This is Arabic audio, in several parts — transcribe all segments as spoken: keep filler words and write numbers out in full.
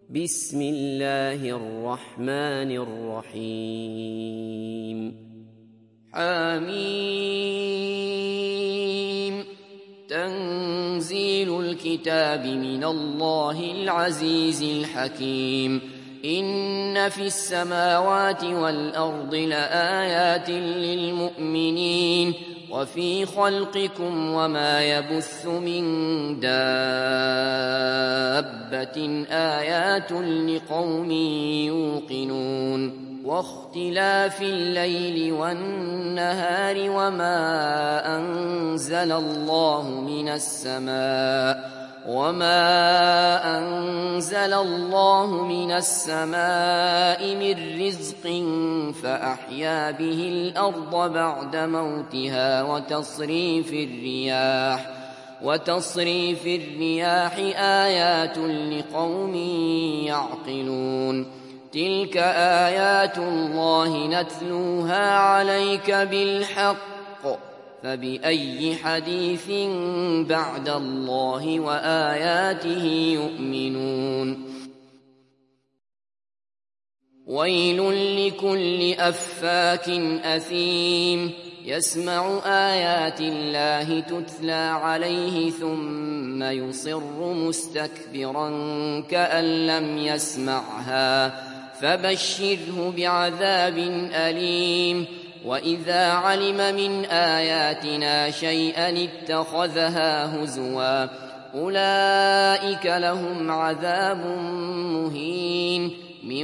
بسم الله الرحمن الرحيم حميم تنزيل الكتاب من الله العزيز الحكيم إن في السماوات والأرض لآيات للمؤمنين وفي خلقكم وما يبث من دابة آيات لقوم يوقنون واختلاف الليل والنهار وما أنزل الله من السماء وما أنزل الله من السماء من رزق فأحيا به الأرض بعد موتها وتصريف الرياح وتصريف الرياح آيات لقوم يعقلون تلك آيات الله نتلوها عليك بالحق فبأي حديث بعد الله وآياته يؤمنون ويل لكل أفاك أثيم يسمع آيات الله تتلى عليه ثم يصر مستكبرا كأن لم يسمعها فبشره بعذاب أليم وإذا علم من آياتنا شيئا اتخذها هزوا أولئك لهم عذاب مهين من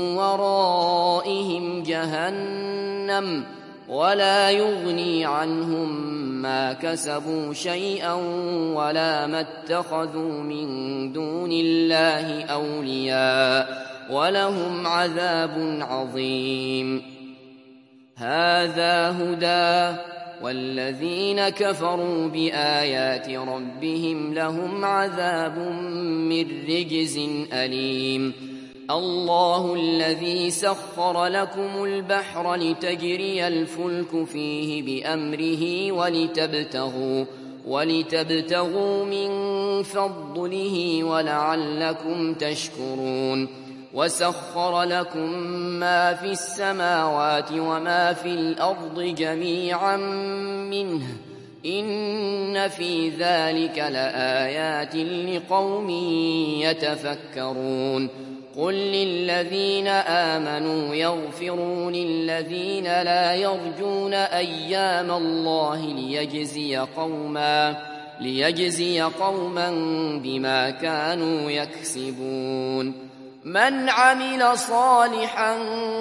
ورائهم جهنم ولا يغني عنهم ما كسبوا شيئا ولا ما اتخذوا من دون الله أولياء ولهم عذاب عظيم هذا هدى والذين كفروا بآيات ربهم لهم عذاب من رجز أليم الله الذي سخر لكم البحر لتجري الفلك فيه بأمره ولتبتغوا ولتبتغوا من فضله ولعلكم تشكرون وسخر لكم ما في السماوات وما في الأرض جميعا منه إن في ذلك لآيات لقوم يتفكرون قل للذين آمنوا يغفروا للذين لا يرجون أيام الله ليجزي قوما ليجزي قوما بما كانوا يكسبون من عمل صالحا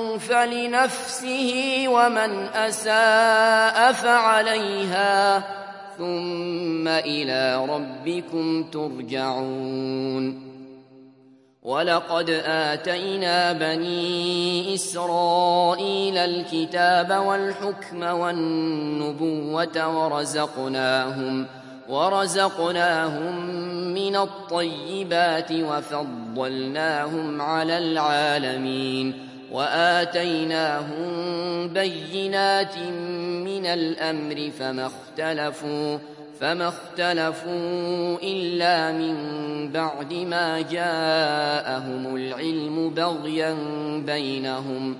فلنفسه ومن أساء فعليها ثم إلى ربكم ترجعون ولقد آتينا بني إسرائيل الكتاب والحكم والنبوة ورزقناهم ورزقناهم من الطيبات وفضلناهم على العالمين وآتيناهم بينات من الأمر فما اختلفوا فما اختلفوا إلا من بعد ما جاءهم العلم بغيا بينهم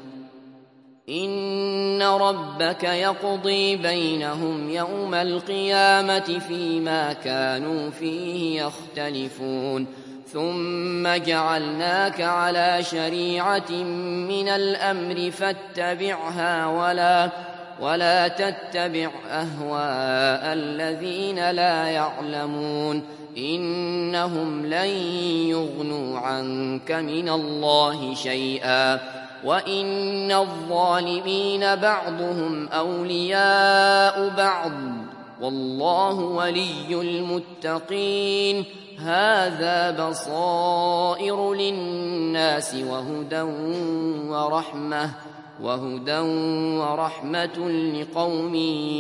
إن ربك يقضي بينهم يوم القيامة فيما كانوا فيه يختلفون ثم جعلناك على شريعة من الأمر فاتبعها ولا ولا تتبع أهواء الذين لا يعلمون إنهم لن يغنوا عنك من الله شيئا وإن الظالمين بعضهم أولياء بعض والله ولي المتقين هذا بصائر للناس وهدى ورحمة وهدى ورحمة لقوم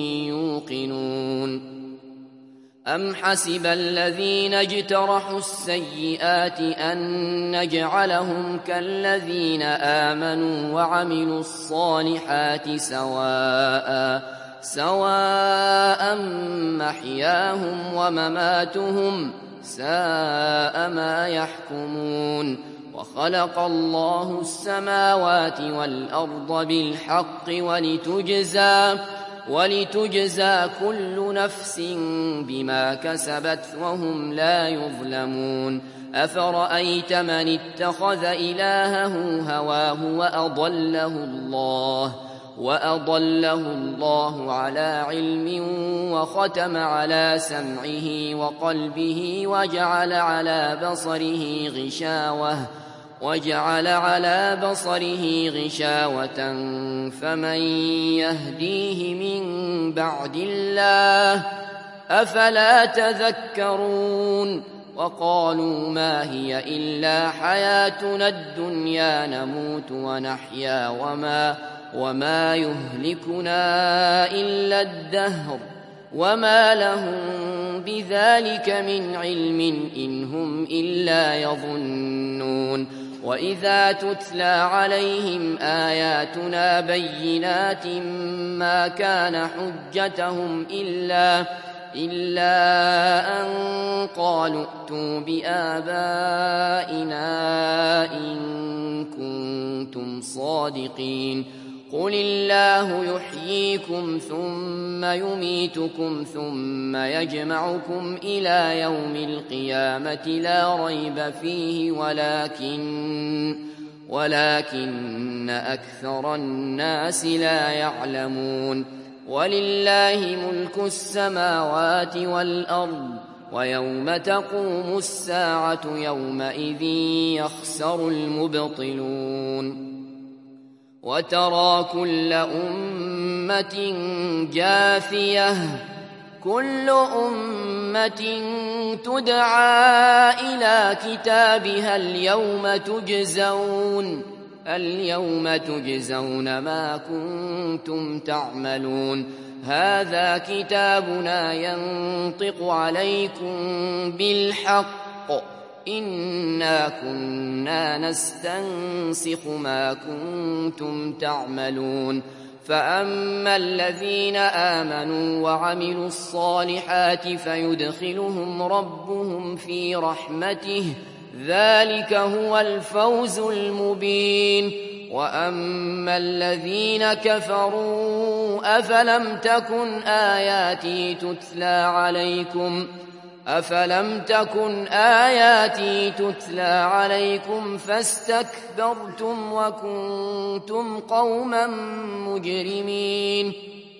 يوقنون أم حسب الذين اجترحوا السيئات أن نجعلهم كالذين آمنوا وعملوا الصالحات سواء سواء محياهم ومماتهم ساء ما يحكمون وخلق الله السماوات والأرض بالحق ولتجزى, ولتجزى كل نفس بما كسبت وهم لا يظلمون. أفرأيت من اتخذ إلهه هواه وأضله الله وأضله الله على علم وختم على سمعه وقلبه وجعل على بصره غشاوة وجعل على بصره غشاوة فمن يهديه من بعد الله أفلا تذكرون. وقالوا ما هي إلا حياتنا الدنيا نموت ونحيا وما, وما يهلكنا إلا الدهر وما لهم بذلك من علم إن هم إلا يظنون. وإذا تتلى عليهم آياتنا بينات ما كان حجتهم إلا إلا أن قالوا ائتوا بآبائنا إن كنتم صادقين. قل الله يحييكم ثم يميتكم ثم يجمعكم إلى يوم القيامة لا ريب فيه ولكن, ولكن أكثر الناس لا يعلمون. ولله ملك السماوات والأرض ويوم تقوم الساعة يومئذ يخسر المبطلون. وترى كل أمة جاثية كل أمة تدعى إلى كتابها اليوم تجزون اليوم تجزون ما كنتم تعملون. هذا كتابنا ينطق عليكم بالحق إنا كنا نستنسخ ما كنتم تعملون. فأما الذين آمنوا وعملوا الصالحات فيدخلهم ربهم في رحمته ذلك هو الفوز المبين. وأما الذين كفروا أفلم تكن آياتي تتلى عليكم أفلم تكن آياتي تتلى عليكم فاستكبرتم وكنتم قوما مجرمين.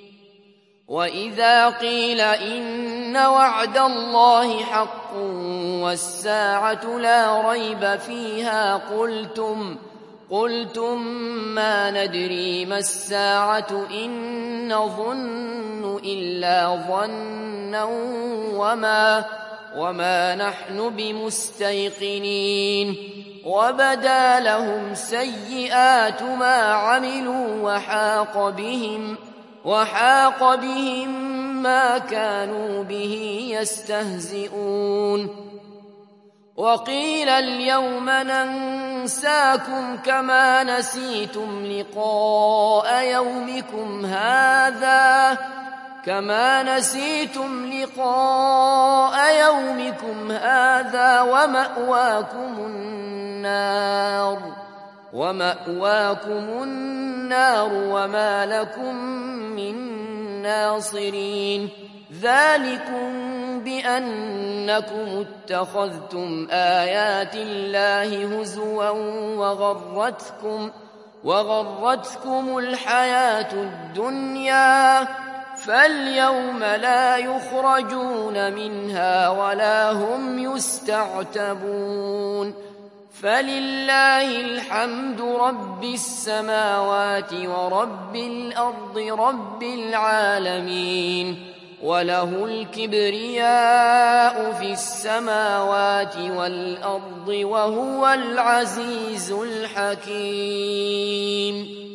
وإذا قيل إن وعد الله حق والساعة لا ريب فيها قلتم قلتم ما ندري ما الساعة إن نظن إلا ظنا وما, وما نحن بمستيقنين. وبدا لهم سيئات ما عملوا وحاق بهم وحاق بهم ما كانوا به يستهزئون. وقيل اليوم ننساكم كما نسيتم لقاء يومكم هذا كما نسيتم لقاء يومكم هذا ومأواكم النار ومأواكم النار وما لكم من ناصرين. ذلكم بأنكم اتخذتم آيات الله هزوا وغرتكم, وغرتكم الحياة الدنيا فاليوم لا يخرجون منها ولا هم يستعتبون. فلله الحمد رب السماوات ورب الأرض رب العالمين وله الكبرياء في السماوات والأرض وهو العزيز الحكيم.